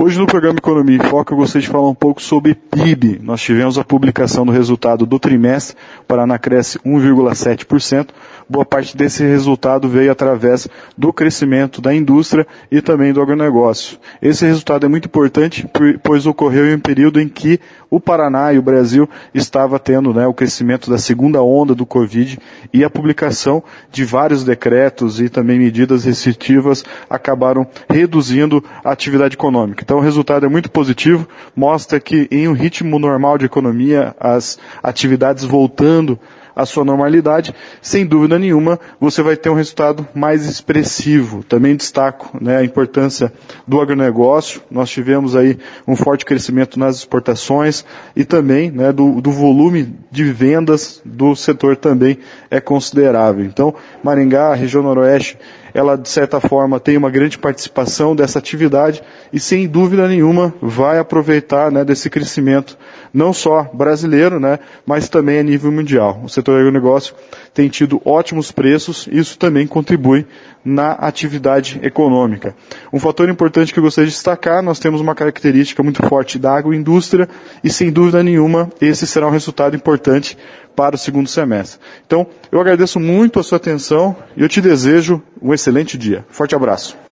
Hoje no programa Economia em Foco eu gostaria de falar um pouco sobre PIB. Nós tivemos a publicação do resultado do trimestre, o Paraná cresce 1,7%. Boa parte desse resultado veio através do crescimento da indústria e também do agronegócio. Esse resultado é muito importante, pois ocorreu em um período em que o Paraná e o Brasil estava tendo o crescimento da segunda onda do Covid e a publicação de vários decretos e também medidas restritivas acabaram reduzindo a atividade econômica. Então o resultado é muito positivo, mostra que em um ritmo normal de economia, as atividades voltando à sua normalidade, sem dúvida nenhuma, você vai ter um resultado mais expressivo. Também destaco a importância do agronegócio. Nós tivemos aí um forte crescimento nas exportações e também do volume de vendas do setor também é considerável. Então, Maringá, a região noroeste, ela de certa forma tem uma grande participação dessa atividade e sem dúvida nenhuma vai aproveitar desse crescimento não só brasileiro, mas também a nível mundial. O setor agronegócio tem tido ótimos preços e isso também contribui na atividade econômica. Um fator importante que eu gostaria de destacar, nós temos uma característica muito forte da agroindústria e sem dúvida nenhuma esse será um resultado importante para o segundo semestre. Então, eu agradeço muito a sua atenção e eu te desejo um excelente dia. Forte abraço.